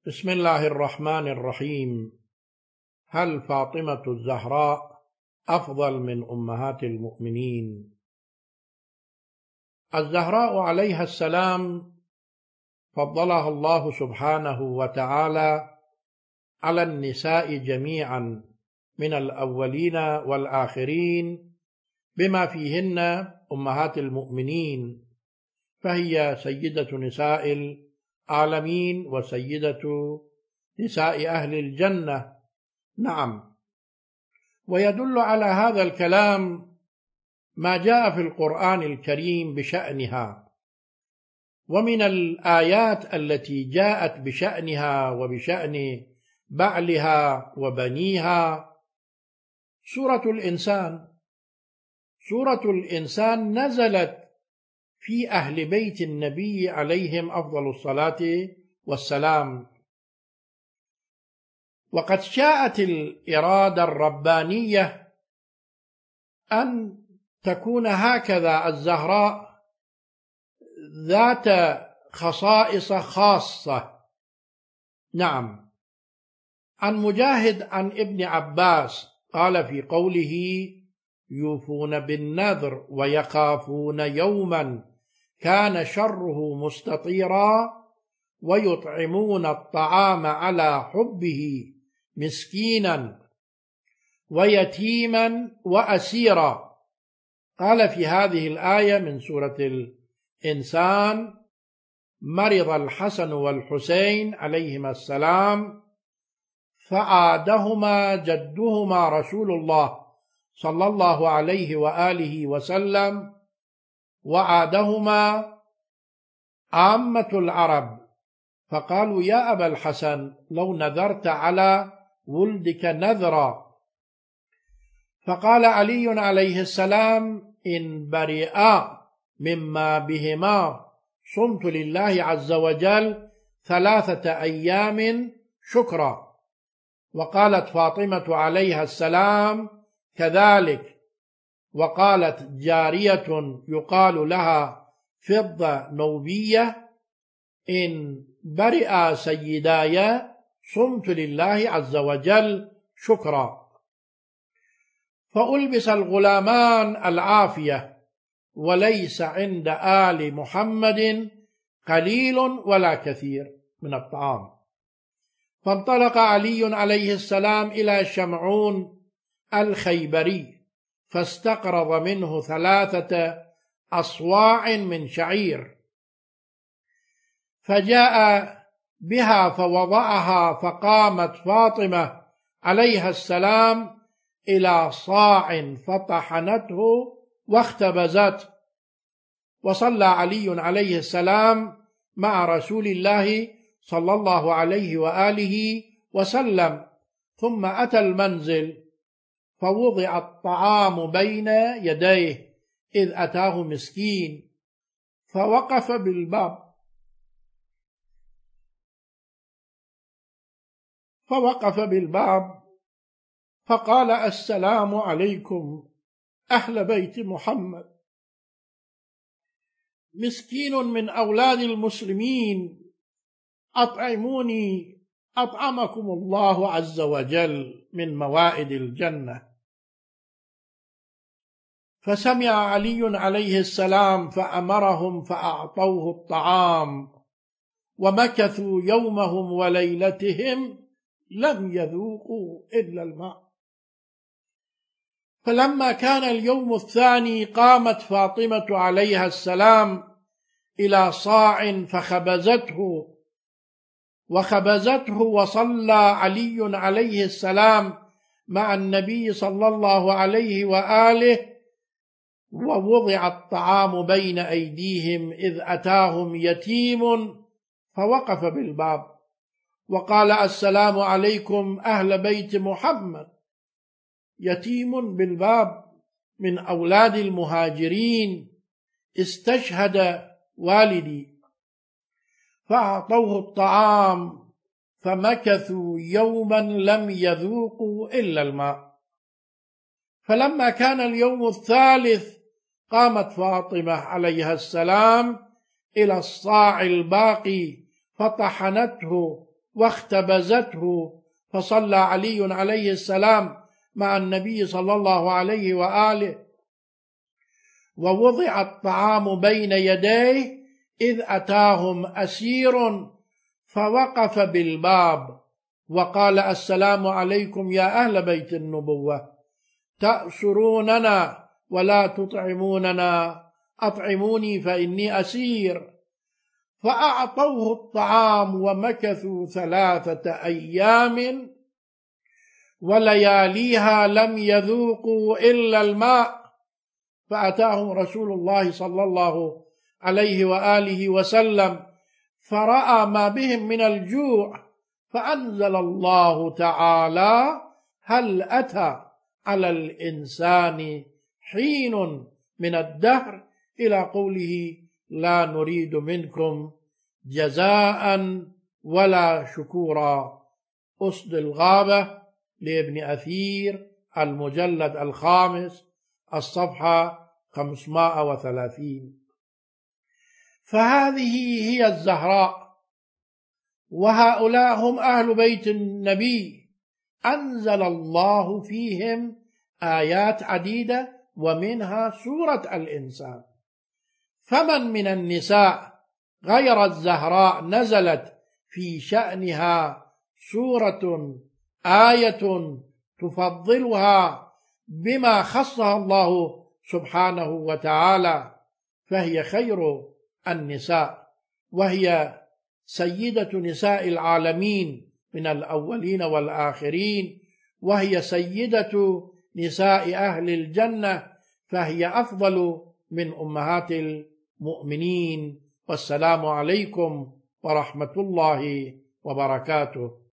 بسم الله الرحمن الرحيم. هل فاطمة الزهراء أفضل من أمهات المؤمنين؟ الزهراء عليها السلام فضلها الله سبحانه وتعالى على النساء جميعا من الأولين والآخرين بما فيهن أمهات المؤمنين، فهي سيدة نساء العالمين وسيدة نساء أهل الجنة. نعم، ويدل على هذا الكلام ما جاء في القرآن الكريم بشأنها، ومن الآيات التي جاءت بشأنها وبشأن بعلها وبنيها سورة الإنسان. سورة الإنسان نزلت في أهل بيت النبي عليهم أفضل الصلاة والسلام، وقد شاءت الإرادة الربانية أن تكون هكذا الزهراء ذات خصائص خاصة. نعم، عن مجاهد عن ابن عباس قال في قوله: يوفون بالنذر ويخافون يوما كان شره مستطيرا ويطعمون الطعام على حبه مسكينا ويتيما وأسيرا. قال في هذه الآية من سورة الإنسان: مرض الحسن والحسين عليهما السلام فعادهما جدهما رسول الله صلى الله عليه وآله وسلم، وعادهما عامة العرب، فقالوا: يا أبا الحسن لو نذرت على ولدك نذرا. فقال علي عليه السلام: إن برئا مما بهما صمت لله عز وجل 3 أيام شكرا. وقالت فاطمة عليها السلام كذلك، وقالت جارية يقال لها فضة نوبية: إن برئا سيداي صمت لله عز وجل شكرا. فألبس الغلامان العافية، وليس عند آل محمد قليل ولا كثير من الطعام. فانطلق علي عليه السلام إلى شمعون الخيبري فاستقرض منه 3 أصواع من شعير، فجاء بها فوضعها، فقامت فاطمة عليها السلام إلى صاع فطحنته واختبزته، وصلى علي عليه السلام مع رسول الله صلى الله عليه وآله وسلم، ثم أتى المنزل فوضع الطعام بين يديه إذ أتاه مسكين، فوقف بالباب فقال: السلام عليكم أهل بيت محمد، مسكين من أولاد المسلمين، أطعموني أطعمكم الله عز وجل من موائد الجنة. فسمع علي عليه السلام فأمرهم فأعطوه الطعام، ومكثوا يومهم وليلتهم لم يذوقوا إلا الماء. فلما كان اليوم الثاني قامت فاطمة عليها السلام إلى صاع وخبزته، وصلى علي عليه السلام مع النبي صلى الله عليه وآله، ووضع الطعام بين أيديهم إذ أتاهم يتيم فوقف بالباب وقال: السلام عليكم أهل بيت محمد. يتيم بالباب من أولاد المهاجرين استشهد والدي. فأعطوه الطعام فمكثوا يوما لم يذوقوا إلا الماء. فلما كان اليوم الثالث قامت فاطمة عليها السلام إلى الصاع الباقي فطحنته واختبزته، فصلى علي عليه السلام مع النبي صلى الله عليه وآله، ووضع الطعام بين يديه إذ أتاهم أسير فوقف بالباب وقال: السلام عليكم يا أهل بيت النبوة، تأسروننا ولا تطعموننا، أطعموني فإني أسير. فأعطوه الطعام ومكثوا 3 أيام ولياليها لم يذوقوا إلا الماء. فأتاهم رسول الله صلى الله عليه وآله وسلم فرأى ما بهم من الجوع، فأنزل الله تعالى: هل أتى على الإنسان حين من الدهر، إلى قوله: لا نريد منكم جزاء ولا شكورا. أسد الغابة لابن أثير، المجلد 5، الصفحة 530. فهذه هي الزهراء، وهؤلاء هم أهل بيت النبي، أنزل الله فيهم آيات عديدة، ومنها سورة الإنسان. فمن من النساء غير الزهراء نزلت في شأنها سورة آية تفضلها بما خصها الله سبحانه وتعالى، فهي خير النساء، وهي سيدة نساء العالمين من الأولين والآخرين، وهي سيدة نساء أهل الجنة، فهي أفضل من أمهات المؤمنين. والسلام عليكم ورحمة الله وبركاته.